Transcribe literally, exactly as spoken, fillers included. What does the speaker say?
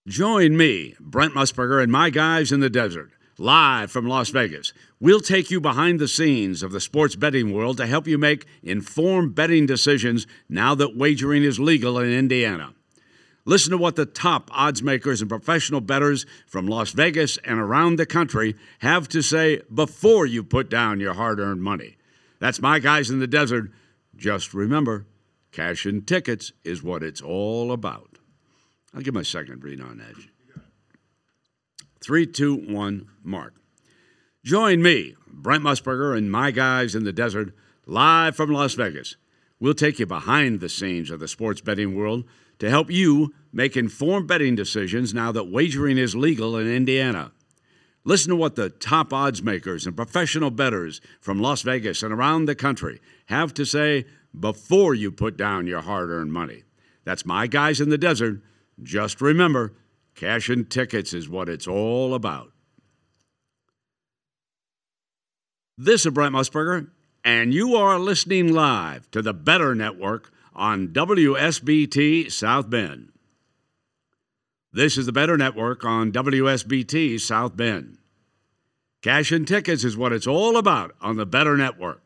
Join me, Brent Musburger, and my guys in the desert, live from Las Vegas. We'll take you behind the scenes of the sports betting world to help you make informed betting decisions now that wagering is legal in Indiana. Listen to what the top odds makers and professional bettors from Las Vegas and around the country have to say before you put down your hard-earned money. That's my guys in the desert. Just remember, cash and tickets is what it's all about. I'll give my second read on that. Three, two, one, mark. Join me, Brent Musburger, and my guys in the desert, live from Las Vegas. We'll take you behind the scenes of the sports betting world to help you make informed betting decisions now that wagering is legal in Indiana. Listen to what the top odds makers and professional bettors from Las Vegas and around the country have to say before you put down your hard-earned money. That's my guys in the desert. Just remember, cash and tickets is what it's all about. This is Brent Musburger, and you are listening live to the Better Network on W S B T South Bend. This is the Better Network on W S B T South Bend. Cash and tickets is what it's all about on the Better Network.